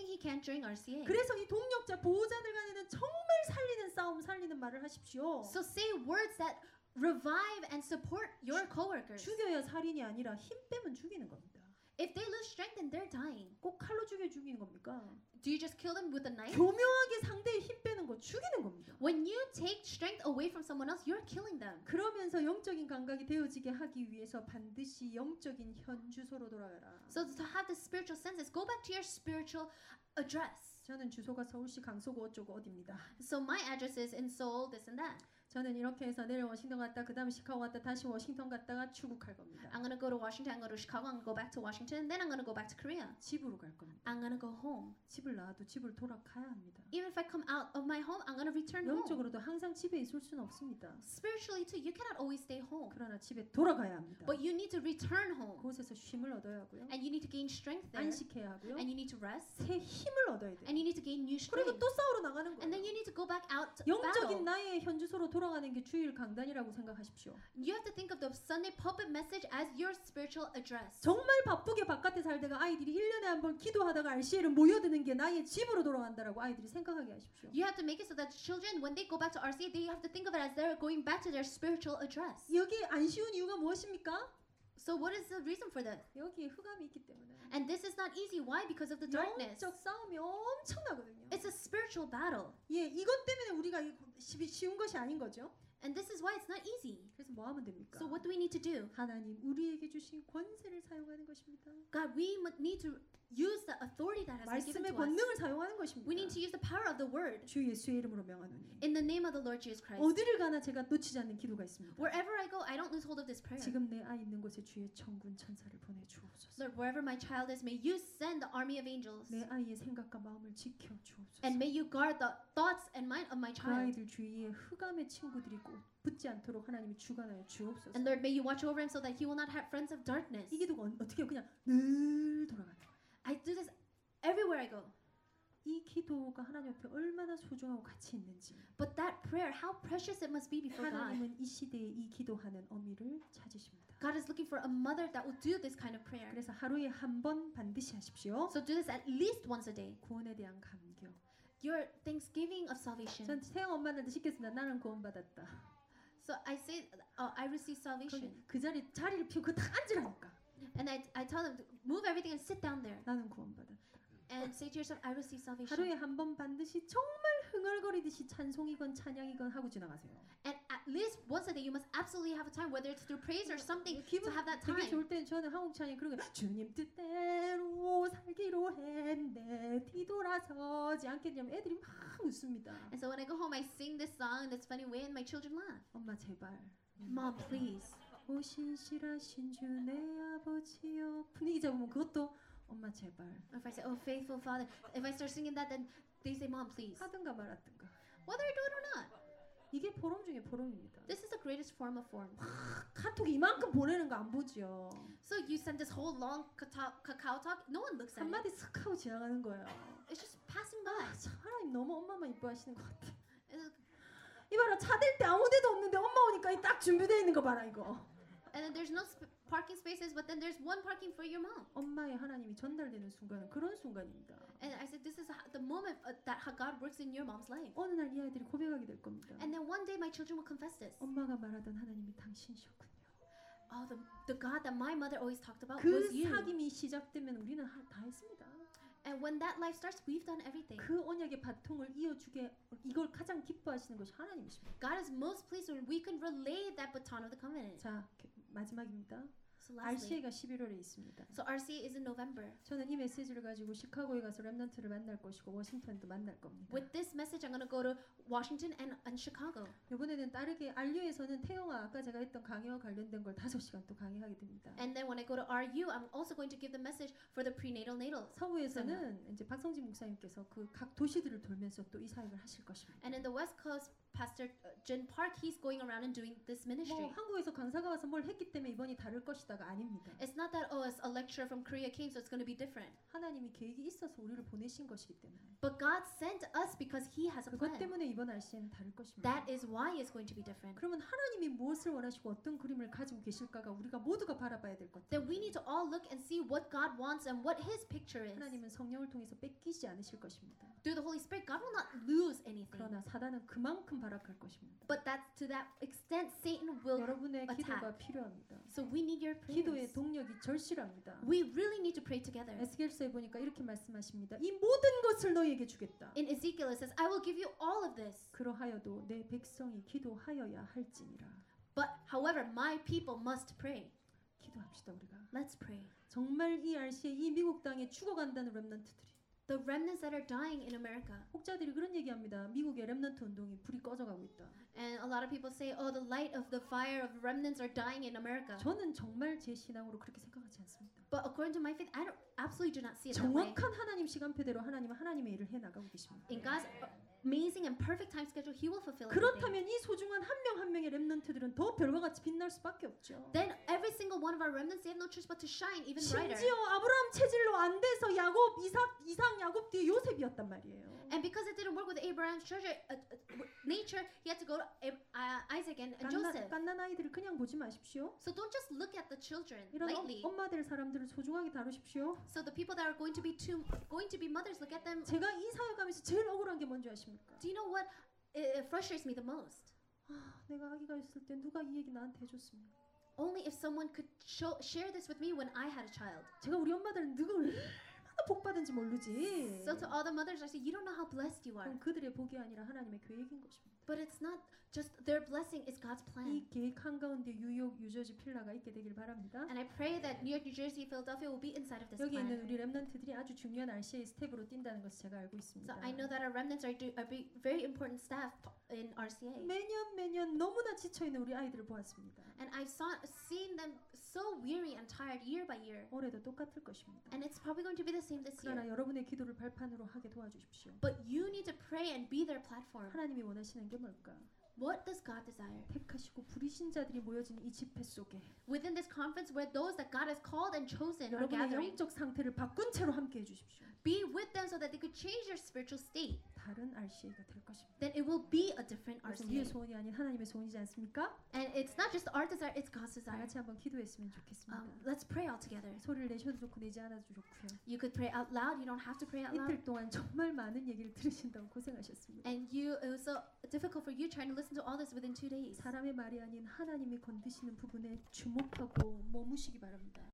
everything he can during R C A. 그래서 이 동력자 보호자들 간에는 정말 살리는 싸움, 살리는 말을 하십시오. So say words that revive and support your coworkers. 죽여야 살인이 아니라 힘 빼면 죽이는 겁니다. If they lose strength, then they're dying. 꼭 칼로 죽여 죽이는 겁니까? Do you just kill them with a knife? 교묘하게 상대의 힘 빼는 거 죽이는 겁니다. When you take strength away from someone else, you're killing them. 그러면서 영적인 감각이 되어지게 하기 위해서 반드시 영적인 현주소로 돌아가라. So to have the spiritual senses, go back to your spiritual address. 저는 주소가 서울시 강서구 어쩌고 어디입니다. So my address is in Seoul, this and that. 저는 이렇게 해서 내일 워싱턴 갔다 그 다음에 시카고 갔다 다시 워싱턴 갔다가 출국할 겁니다. I'm gonna go to Washington, I'm gonna go to Chicago, I'm gonna go back to Washington, then I'm gonna go back to Korea. 집으로 갈 겁니다. I'm gonna go home. 집을 나와도 집을 돌아가야 합니다. Even if I come out of my home, I'm gonna return home. 영적으로도 항상 집에 있을 수는 없습니다. Spiritually too, you cannot always stay home. 그러나 집에 돌아가야 합니다. But you need to return home. 그곳에서 쉼을 얻어야 하고요. And you need to gain strength there. 안식해야 하고요. And you need to rest. 새 힘을 얻어야 돼요. And you need to gain new 그리고 strength. 또 싸우러 나가는 And then 거예요. you need to go back out to 영적인 battle. 나의 현주소로 돌아가는 게 주일 강단이라고 생각하십시오. You have to think of the Sunday pulpit message as your spiritual address. 정말 바쁘게 바깥에 살다가 아이들이 일 년에 한 번 기도하다가 알씨에를 모여드는 게 나의 집으로 돌아간다라고 아이들이 생각하게 하십시오. You have to make it so that children, when they go back to R C A, they have to think of it as they're going back to their spiritual address. 여기 안 쉬운 이유가 무엇입니까? So what is the reason for this? 여기에 흑암이 있기 때문에. And this is not easy. Why? Because of the darkness. 영적 싸움이 엄청나거든요. It's a spiritual battle. 예, 이것 때문에 우리가 이- 쉬- 쉬운 것이 아닌 거죠. And this is why it's not easy. 그래서 뭐 하면 됩니까? So what do we need to do? 하나님 우리에게 주신 권세를 사용하는 것입니다. God, we mu- need to use the authority that has been given 말씀의 to us. 권능을 사용하는 것입니다. We need to use the power of the word. 주 예수의 이름으로 명하노니 In the name of the Lord Jesus Christ. 어디를 가나 제가 놓치지 않는 기도가 있습니다. Wherever I go, I don't lose hold of this prayer. 지금 내 아이 있는 곳에 주의 천군 천사를 보내주옵소서. Lord, wherever my child is, may you send the army of angels. 내 아이의 생각과 마음을 지켜주옵소서. And may you guard the thoughts and mind of my 그 child. 아이들 주위에 흑암의 친구들이 꼭 붙지 않도록 하나님이 주관하여 주옵소서. And Lord, may you watch over him so that he will not have friends of darkness. 이 기도가 어- 어떻게 해요? 그냥 늘 돌아가요. I do this everywhere I go. 이 기도가 하나님 앞에 얼마나 소중하고 가치 있는지 But that prayer, how precious it must be before God. 하나님은 이 시대에 이 기도하는 어미를 찾으십니다. God is looking for a mother that will do this kind of prayer. 그래서 하루에 한 번 반드시 하십시오. So do this at least once a day. 구원에 대한 감격. Your thanksgiving of salvation. 전 태영 엄마한테 시켰습니다. 나는 구원받았다. So I say, uh, I receive salvation. 거기 그 자리 자리를 피우고 딱 앉으라니까. And I, I tell them, to move everything and sit down there. 나는 구원받았다. And say to yourself, I receive salvation. 하루에 한 번 반드시 정말 흥얼거리듯이 찬송이건 찬양이건 하고 지나가세요. And at least once a day, you must absolutely have a time, whether it's through praise or something, to 기분 have that 되게 time. 좋을 때 저는 한국 찬양 그런 거 주님 뜻대로 살기로 했네 뒤돌아서지 않겠냐면 애들이 막 웃습니다. And so when I go home, I sing this song in this funny way, and my children laugh. 엄마 제발. Mom, please. 오 신실하신 주 내 아버지여 분위기 잡으면 그것도 엄마 제발 If I say, oh, faithful Father, if I start singing that, then they say, Mom, please. 하든가 말았든가. Whether I do it or not. 이게 포럼 중에 포럼입니다. This is the greatest form of form. 카톡 이만큼 보내는 거 안 보죠. So you send this whole long kakao kakao talk, no one looks at it. 한마디 슥 하고 지나가는 거예요. It's just passing by. 아, 참 하나님 너무 엄마만 이뻐하시는 것 같아. And 이봐라 차 댈 때 아무 데도 없는데 엄마 오니까 이 딱 준비되어 있는 거 봐라 이거. then there's no sp- parking spaces, but then there's one parking for your mom. 엄마의 하나님이 전달되는 순간은 그런 순간입니다. And I said, this is ho- the moment uh, that how God works in your mom's life. 어느 날 이 아이들이 고백하게 될 겁니다. And then one day my children will confess this. 엄마가 말하던 하나님이 당신이셨군요. Oh, the, the God that my mother always talked about 그 was you. 사귐이 시작되면 우리는 하, 다 했습니다. And when that life starts, we've done everything. 그 언약의 바통을 이어주게 이걸 가장 기뻐하시는 것이 하나님이십니다. God is most pleased when we can relay that baton of the covenant. 자 마지막입니다. So lastly, 알씨에이가 십일월에 있습니다. so R C A is in November. 저는 이 메시지를 가지고 시카고에 가서 렘넌트를 만날 것이고 워싱턴도 만날 겁니다. With this message, I'm going to go to Washington and, and Chicago. 이번에는 따르게 알류에서는 태영아 아까 제가 했던 강의와 관련된 걸 다섯 시간 또 강의하게 됩니다. And then when I go to R U, I'm also going to give the message for the prenatal natal. 서부에서는 이제 박성진 목사님께서 그 각 도시들을 돌면서 또 이 사역을 하실 것입니다. And in the West Coast, Pastor uh, Jin Park, he's going around and doing this ministry. 뭐 한국에서 강사가 와서 뭘 했기 때문에 이번이 다를 것이다가 아닙니다. It's not that oh, it's a lecturer from Korea came, so it's going to be different. 하나님이 계획이 있어서 우리를 보내신 것이기 때문에 But God sent us because He has a 그것 plan. 때문에 이번 날씨는 다를 것입니다. That is why it's going to be different. 그러면 하나님이 무엇을 원하시고 어떤 그림을 가지고 계실까가 우리가 모두가 바라봐야 될 것 같아요. Then we need to all look and see what God wants and what His picture is. 하나님은 성령을 통해서 뺏기지 않으실 것입니다. Through the Holy Spirit, God will not lose anything. 그러나 사단은 그만큼 발악할 것입니다. But that's to that extent Satan will 여러분의 attack. 기도가 필요합니다. So we need your 기도의 prayers. 동력이 절실합니다. We really need to pray together. 에스겔서에 보니까 이렇게 말씀하십니다. 이 모든 것을 너희에게 주겠다. In Ezekiel it says, I will give you all of this. 그러하여도 내 백성이 기도하여야 할지니라. But however, my people must pray. 기도합시다 우리가. Let's pray. 정말 이 알시에 이 미국 땅에 죽어간다는 렘넌트들이 The remnants that are dying in America. 혹자들이 그런 얘기합니다. 미국의 렘넌트 운동이 불이 꺼져가고 있다. And a lot of people say, oh, the light of the fire of remnants are dying in America. 저는 정말 제 신앙으로 그렇게 생각하지 않습니다. But according to my faith, I don't absolutely do not see it that way. 정확한 하나님 시간표대로 하나님은 하나님의 일을 해 나가고 계십니다. In God's amazing and perfect time schedule, He will fulfill everything. 그렇다면 이 소중한 한 명 한 명의 렘넌트들은 더 별과 같이 빛날 수밖에 없죠. Then every single one of our remnants, they have no choice but to shine even brighter. 심지어 아브라함 체질로 안 돼서 야곱, 이삭, 이상, 야곱 뒤에 요셉이었단 말이에요. And because it didn't work with Abraham's treasure, uh, uh, nature, he had to go to Ab- uh, Isaac and, and Joseph. 깐난 아이들을 그냥 보지 마십시오. So don't just look at the children 이런 lightly. 엄마 될 사람들을 소중하게 다루십시오. So the people that are going to be two, going to be mothers, look at them. 제가 이 사역하면서 제일 억울한 게 뭔지 아십니까? Do you know what uh, frustrates me the most? 아, 내가 아기가 있을 때 누가 이 얘기 나한테 해줬으면. Only if someone could show, share this with me when I had a child. 제가 우리 엄마들은 누가 얼마나 복 받은지 모르지. So to all the mothers, I say, you don't know how blessed you are. 그건 그들의 복이 아니라 하나님의 계획인 것입니다. But it's not just their blessing; it's God's plan. 이 계획 한가운데 뉴욕, 뉴저지 필라가 있게 되길 바랍니다. And I pray that New York, New Jersey, Philadelphia will be inside of this 여기 있는 plan. 우리 렘넌트들이 아주 중요한 알씨에이 스텝으로 뛴다는 것을 제가 알고 있습니다. So I know that our remnants are, do, are be very important staff in R C A. 매년 매년 너무나 지쳐 있는 우리 아이들을 보았습니다. And I've saw, seen them so weary and tired year by year. 올해도 똑같을 것입니다. And it's probably going to be the same this year. 그러나 여러분의 기도를 발판으로 하게 도와주십시오. But you need to pray and be their platform. 하나님이 원하시는 게 뭘까? What does God desire? 택하시고 부리신 자들이 모여진 이 집회 속에 Within this conference where those that God has called and chosen are 여러분의 gathering, 영적 상태를 바꾼 채로 함께 해주십시오. be with them so that they could change their spiritual state. 다른 알씨에이가 될 것입니다. Then it will be a different R 그것은 C 우리의 A. 소원이 아닌 하나님의 소원이지 않습니까? And it's not just our desire, it's God's 다 desire. 같이 한번 기도했으면 좋겠습니다. Um, let's pray all together. 소리를 내셔도 좋고 내지 않아도 좋고요. You could pray out loud, you don't have to pray out loud. 이틀 동안 정말 많은 얘기를 들으신다고 고생하셨습니다. And you, it was so difficult for you trying to listen to all this within two days. 사람의 말이 아닌 하나님이 건드시는 부분에 주목하고 머무시기 바랍니다.